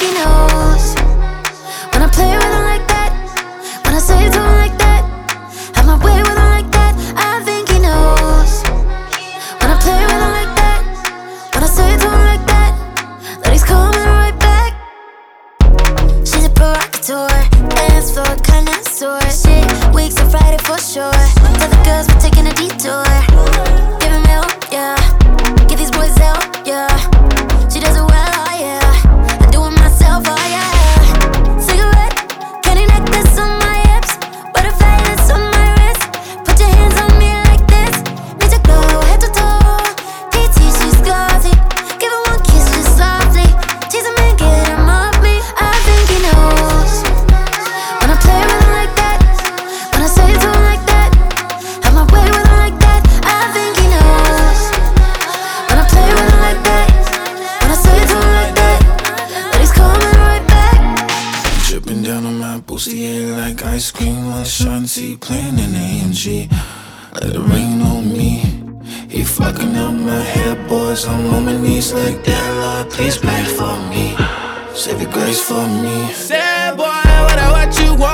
he knows. When I play with him like that, when I say it to him like that, have my way with him like that, I think he knows. When I play with him like that, when I say it to him like that, that he's coming right back. She's a provocateur, dance floor connoisseur. Shit, weeks on Friday for sure. Tell the girls we're taking a detour. Give him help, yeah. Get these boys out, yeah. She does it well, oh yeah. I do it myself, oh yeah. Cigarette, candy necklace on my hips, butterfly that's on my wrist. Put your hands on me like this, need to go head to toe. PT, she's glossy. Give her one kiss just softly. Tease him and get him off me. I think he knows. When I play with him like that, when I say it to him like that, have my way with him like that, I think he knows. When I play with him like that, when I say it to him like that, that he's coming right back. Dripping down on my bustier like ice cream on Shanti, playing in AMG. Let it rain on me. He fucking up my hair, boys. I'm on my knees like that, Lord, please pray for me. Save your grace for me. Say, boy, what you want?